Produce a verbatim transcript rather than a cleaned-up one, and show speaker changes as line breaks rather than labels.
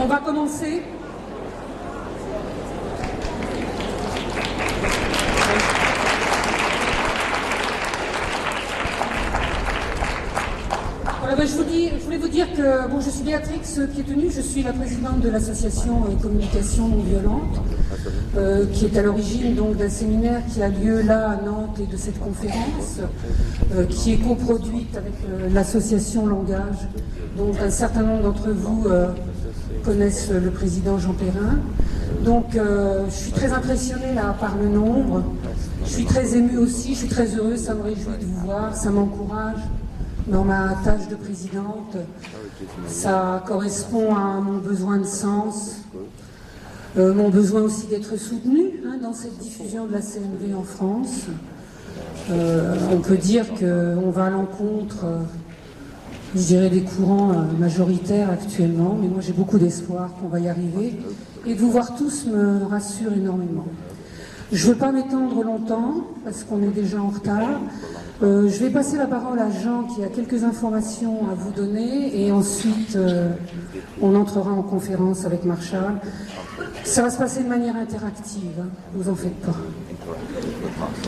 On va commencer. Voilà, ben, je, vous dis, je voulais vous dire que bon, je suis Béatrix Piétenu, je suis la présidente de l'association euh, Communication non violente, euh, qui est à l'origine donc d'un séminaire qui a lieu là à Nantes et de cette conférence, euh, qui est coproduite avec euh, l'association Langage. Donc un certain nombre d'entre vous euh, connaissent le président Jean Perrin. Donc euh, je suis très impressionnée là par le nombre. Je suis très émue aussi, je suis très heureuse, ça me réjouit de vous voir, ça m'encourage dans ma tâche de présidente. Ça correspond à mon besoin de sens, euh, mon besoin aussi d'être soutenue hein, dans cette diffusion de la C N V en France. Euh, on peut dire qu'on va à l'encontre, euh, je dirais, des courants euh, majoritaires actuellement, mais moi j'ai beaucoup d'espoir qu'on va y arriver. Et de vous voir tous me rassure énormément. Je ne veux pas m'étendre longtemps, parce qu'on est déjà en retard. Euh, je vais passer la parole à Jean, qui a quelques informations à vous donner, et ensuite euh, on entrera en conférence avec Marshall. Ça va se passer de manière interactive, hein, vous en faites pas.